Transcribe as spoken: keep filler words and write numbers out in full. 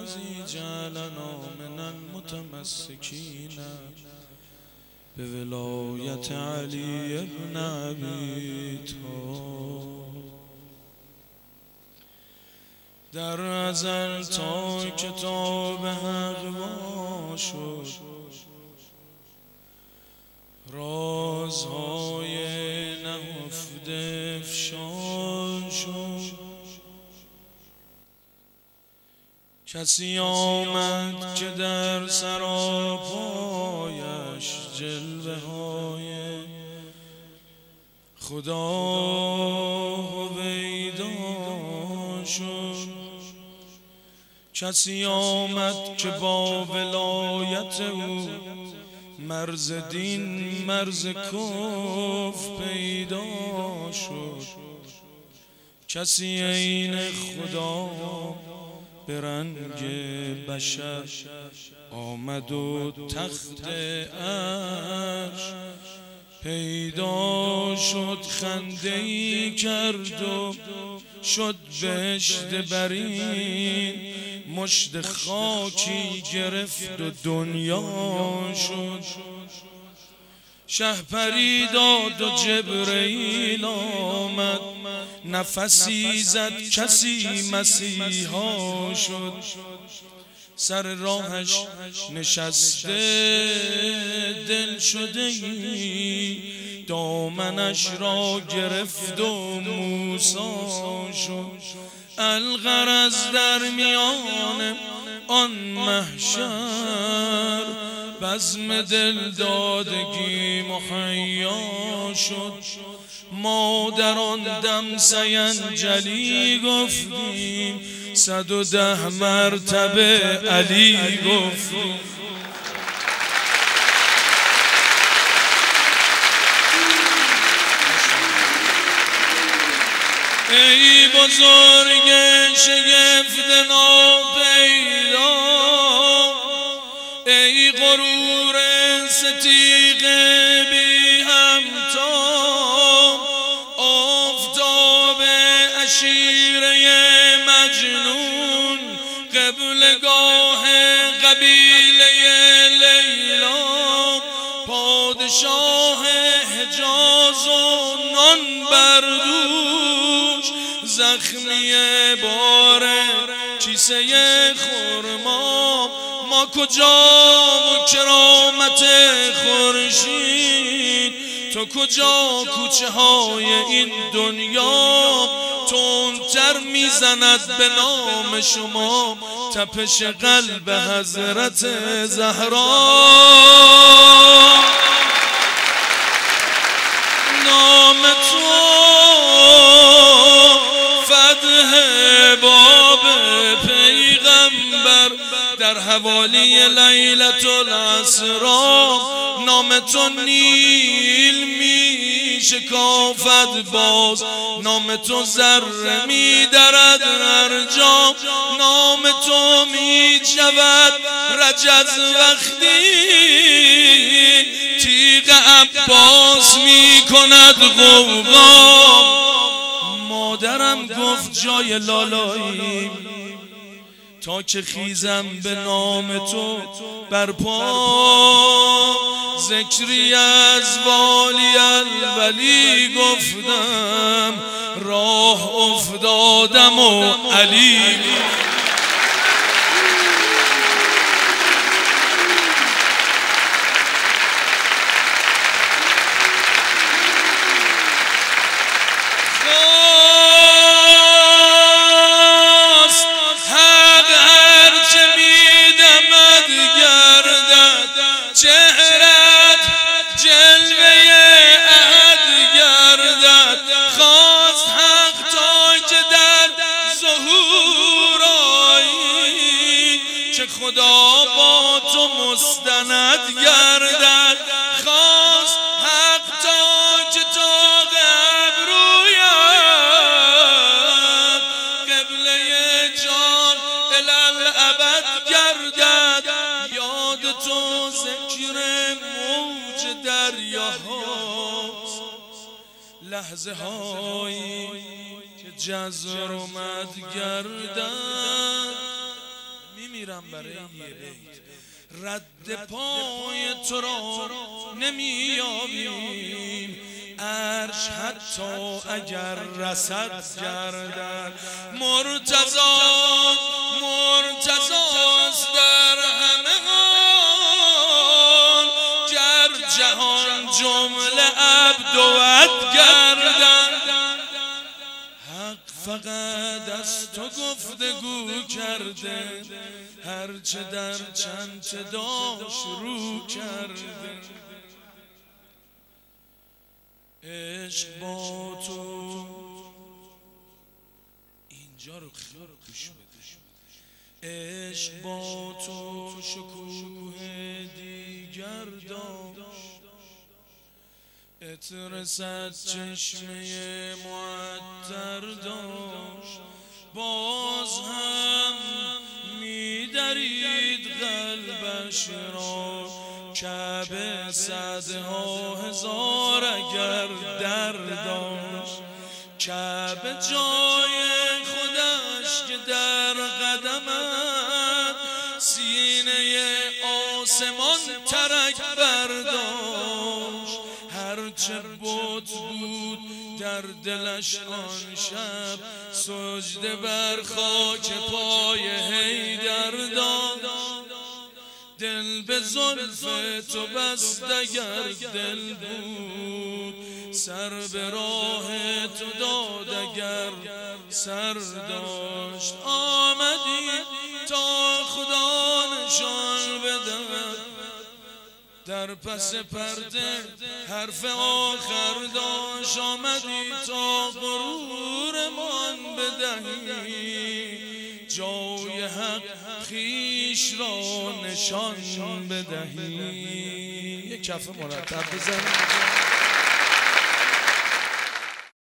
الذي جعلنا من المتمسكين بولایت علی ابن ابی طالب. در ازل تا کتاب حق وا شد، رازهای نهفته افشا شد. کسی آمد که در سراپایش جلوه های خدا هویدا شد. کسی آمد که با ولایت او مرز دین مرز کفر پیدا شد. کسی عین خدا به رنگ بشر آمد و تخت عرش پیدا شد. خنده‌ای کرد و شد بهشت برین، مشت خاکی گرفت و دنیا شد. شهپری داد و جبرئیل آمد، نفسی زد کسی مسیحا شد. سر راهش نشسته دل شده ای، دامنش را گرفت و موسی شد. الغرض در میان آن محشر بزم دل دادگی محیا شد. ما در آن دم سینجلی گفتیم، صد و ده مرتبه علی گفتیم. ای بزرگ شگفت ناپیدا، ای غرور ستیغ بی همتا، آفتاب عشیره مجنون، قبلگاه قبیله لیلا، پادشاه حجاز و نان بردوش، زخمی باره کیسه خرما. ما کجا و کرامت خورشید، تو کجا کوچه های این دنیا. تندتر میزند به نام شما تپش قلب حضرت زهرا. نام تو فتح باب پیغمبر در حوالی لیلة الاسری. نام تو نیل می شکافد باز، نام تو ذره می درد هر جا. نام تو می شود رجز وقتی تیغ عباس می کند غوغا. مادرم گفت جای لالایی تا که خیزم به نام تو برپا. ذکری از والی الولی گفتم، راه افتادم و علی. چهرت جلوه احد گردد، خواست حق تا که در ظهور آیی، که خدا با تو مستند گردد. خواست حق تا که تا ابرویم قبله جان الالعبد گردد. یاد تو ذکر موج دریاهاست، لحظه هایی که جزر اومد گردد. میمیرم برای یه بیت. رد پای تو را نمیابیم، عرش حتی اگر رسد گردد. مرتضی مرتضاست در همه حال، گر جهان جمله عبد و عد گردد. حق فقط از تو گفتگو کرده، هرچه در چند صدا شروع کرده. عشق با تو اینجا رو خیلی خوش بده. عشق با تو شکوه دیگر داشت، عطر صد چشمه معطر داشت. باز هم می‌درید قلبش را، کعبه صدها هزار اگر در داشت. کعبه جای خودش که در قدمت، سینه آسمان ترک برداشت. هرچه بت بود در دلش آن شب، سجده بر خاک پای حیدر داد. دل به زلف تو بست اگر دل بود، سر به راه تو داد اگر سر داشت. آمدی تا خدا نشان بدهد، در پس پرده حرف آخر داشت. آمدی تا غرورمان بدهی، جای حق خیش را نشان بدهی. یک کف مرتب بزن.